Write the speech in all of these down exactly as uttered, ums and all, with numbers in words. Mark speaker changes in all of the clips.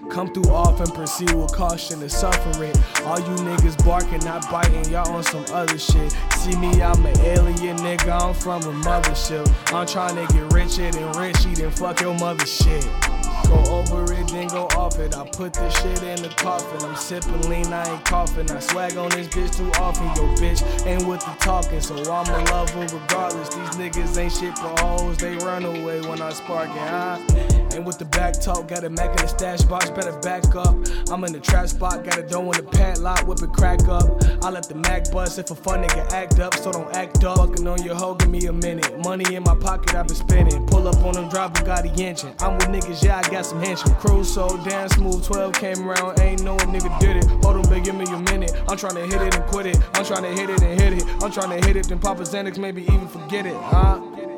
Speaker 1: Come through off and proceed with caution to suffer it. All you niggas barking, not biting, y'all on some other shit. See me, I'm an alien nigga, I'm from a mothership. I'm tryna get richer than Richie, then fuck your mother shit. Go over it, then go off it. I put this shit in the coffin. I'm sipping lean, I ain't coughing. I swag on this bitch too often. Yo, bitch ain't with the talking, so I'm a lover regardless. These niggas ain't shit for hoes, they run away when I spark it, huh? And with the back talk, got a Mac in the stash box, better back up. I'm in the trap spot, got a dough in the padlock, whip it crack up. I let the Mac bust if a fun nigga act up, so don't act up. Fucking on your hoe, give me a minute. Money in my pocket, I been spinning. Pull up on them, drive Bugatti engine. I'm with niggas, yeah, I got some henchmen. Crew so damn smooth, twelve came around, ain't know a nigga did it. Hold on, babe, give me a minute. I'm tryna hit it and quit it. I'm tryna hit it and hit it. I'm tryna hit it, then Papa Xanax, maybe even forget it, huh?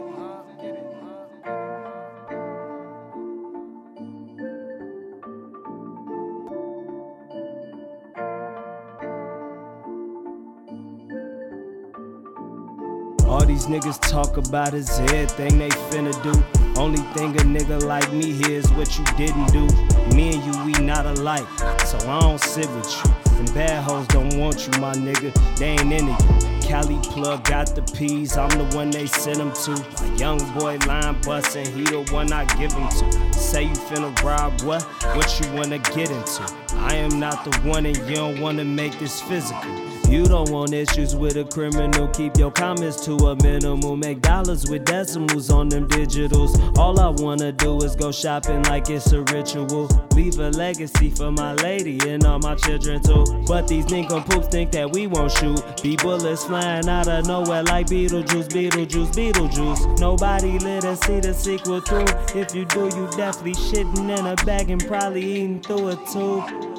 Speaker 2: All these niggas talk about is everything they finna do. Only thing a nigga like me here is what you didn't do. Me and you, we not alike, so I don't sit with you. Them bad hoes don't want you, my nigga, they ain't into you. Cali plug got the P's, I'm the one they send them to. A young boy line bustin', he the one I give him to. Say you finna rob what? What you wanna get into? I am not the one and you don't wanna make this physical. You don't want issues with a criminal, keep your comments to a minimum. Make dollars with decimals on them digitals. All I wanna do is go shopping like it's a ritual. Leave a legacy for my lady and all my children too. But these nincompoops think that we won't shoot. Be bullets flying out of nowhere like Beetlejuice, Beetlejuice, Beetlejuice. Nobody let us see the sequel through. If you do, you definitely shitting in a bag and probably eating through a tube.